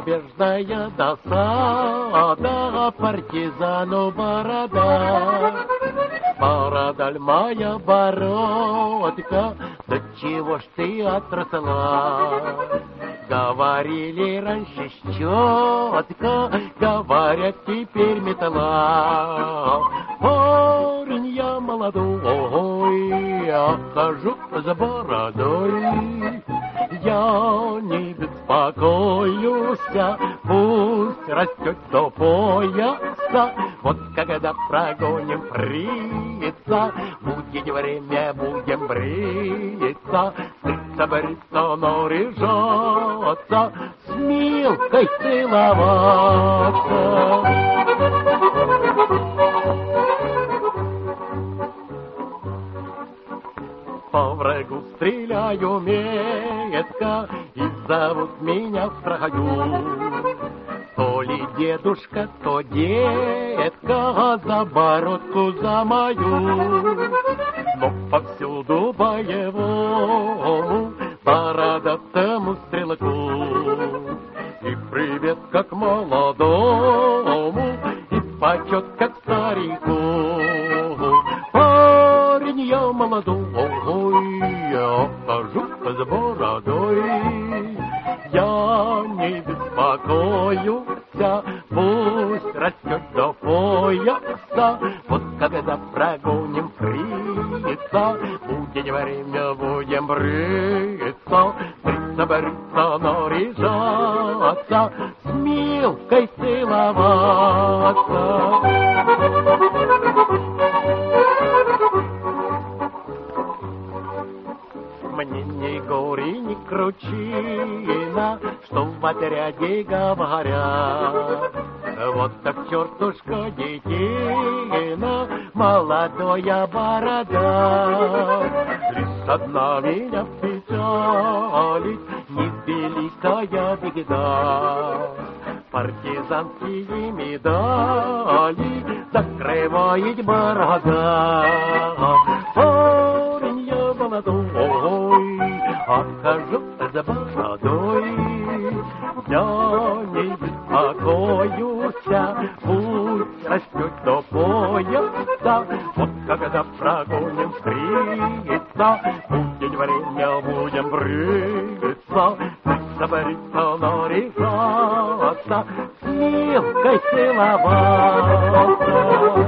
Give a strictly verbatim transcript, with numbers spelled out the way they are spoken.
неизбежная досада, партизану борода. Бородаль моя бородка, да чего ж ты отросла? Говорили раньше щетка, говорят теперь метла. Парень я молодой, я хожу за бородой. Я не беспокоюсь, пусть растет до пояса. Вот когда прогоним фрица, будет время, будем бриться. Сыться, бриться, наряжаться, с Милкой целоваться. По врагу стреляю метко, и зовут меня в строю. То ли дедушка, то детка, за бородку за мою. Но повсюду боевому, бородатому стрелку. И привет как молодому, и почет как старику. Парень я молодой, я хожу с бородой. Я не беспокоюся, пусть растет до пояса. Вот когда прогоним фрица, будет время, будем бриться. Бриться, бриться, наряжаться, с Милкой целоваться. Мне ни гори, ни кручина, что в отряде говорят. Вот так чертушка детина, молодая борода. Лишь одна меня печалит, невеликая беда. Партизанские медали закрывает борода. Парень я молодой, отхожу за бородой. Я не беспокоюся, пусть растет до пояса. Вот когда прогоним фрица, будет время, будем бриться. Бриться, бриться, наряжаться, с Милкой целоваться.